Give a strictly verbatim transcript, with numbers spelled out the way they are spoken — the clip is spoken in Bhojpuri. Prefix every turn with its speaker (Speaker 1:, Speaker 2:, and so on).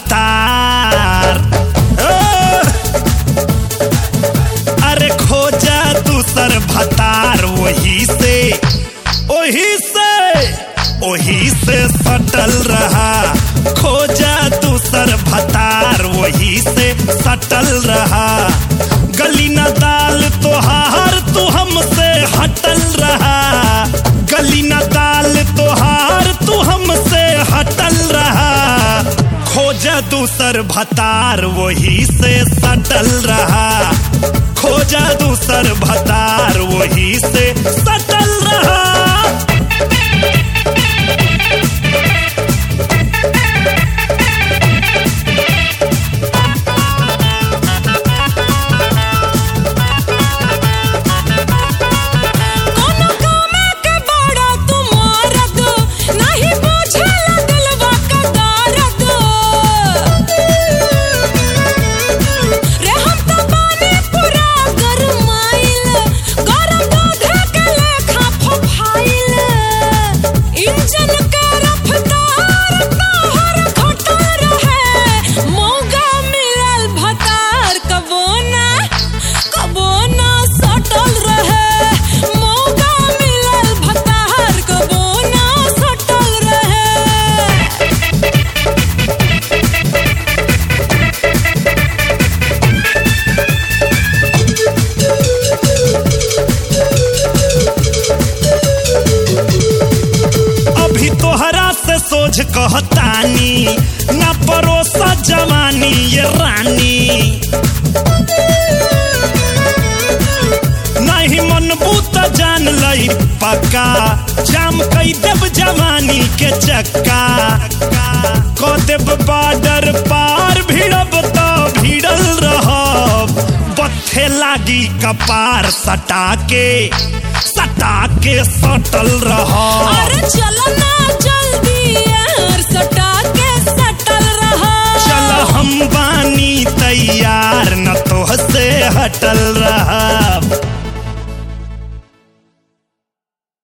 Speaker 1: भतार। अरे खोजा दूसर भतार वही से वही से वही से सटल रहा। खोजा दूसर भतार वही से सटल रहा। गली न दाल तोहार तू हमसे हटल रहा। गली न दाल तोहार तू हमसे हटल रहा। खोजा दूसर भतार वही से सटल रहा। खोजा दूसर भतार वही से सटल रहा। सोच कहतानी ना परोसा जवानी ये रानी। नहीं मनबू त जान लई पक्का जाम कई देव जवानी के चक्का। को देव बॉर्डर पार भिड़ब तो भिड़ल रहब। बत्थे लागी कपार सटा के सटा के सटल रहब।
Speaker 2: अरे चलो ना जल्दी यार सटा के सटल रहा।
Speaker 1: चल हम बानी तैयार न तो से हटल रहा।